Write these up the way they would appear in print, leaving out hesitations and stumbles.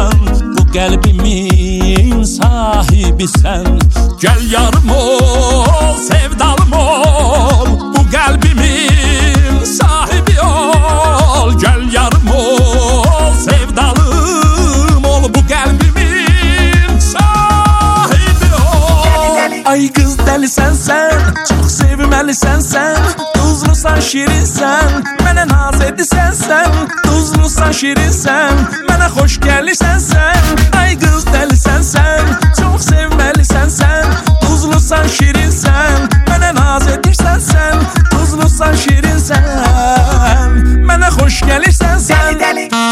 bu qəlbimin sahibisən. Gəl yarım ol, sevdalım ol, bu qəlbimin sahibi ol. Gəl yarım ol, sevdalım ol, bu qəlbimin sahibi ol. Ay qız dəlisən sən, çox sevməlisən sən, tuzlusan şirinsən, mənə naz edisən sən. Tuzlusan şirinsən, mənə xoş gəlirsən sən. Ay qız dəlisən sən, çox sevməlisən sən, tuzlusan şirinsən, mənə naz edirsən sən. Tuzlusan şirinsən, mənə xoş gəlirsən sən. Dəli dəli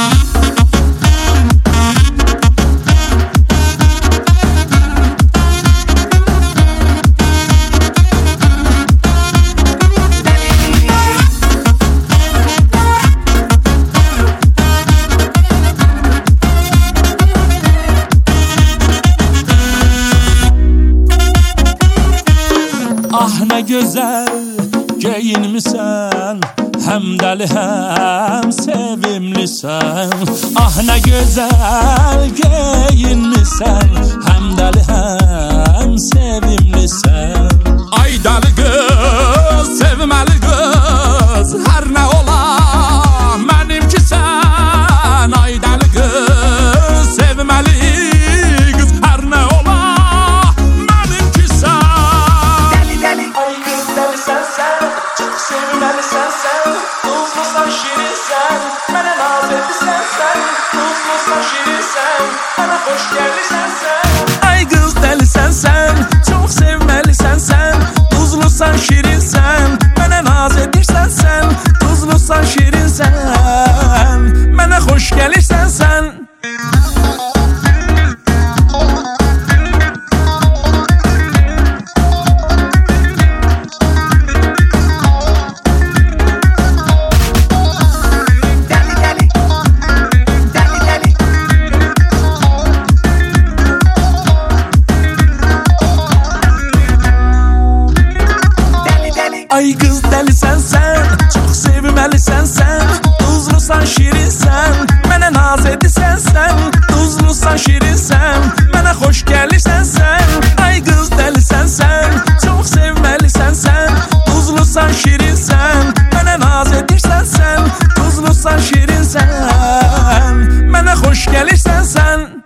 ah nə gözəl geyinmisən, həm dəli həm sevimlisən. Ah nə gözəl geyinmisən, həm dəli həm sevimlisən. Ay dəli qız, sevməli qız, hər nə ola mənimkisən. Ay dəli qız, sevməli qız, hər nə ola sevməlisən sən, tuzlusan şirinsən, mənə naz edirsən sən. Tuzlusan şirinsən, mənə xoş gəlirsən sən. Ay qız dəlisən sən, çox sevməlisən sən, tuzlusan şirinsən, mənə naz edirsən sən. Tuzlusan şirinsən, mənə xoş gəlirsən sən. Ay qız dəlisən sən, çox sevməlisən sən, tuzlusan şirinsən, mənə naz edirsən sən. Tuzlusan şirinsən, mənə xoş gəlirsən sən. Ay qız dəlisən sən, çox sevməlisən sən, tuzlusan şirinsən, mənə naz edirsən sən. Tuzlusan şirinsən, mənə xoş gəlirsən sən.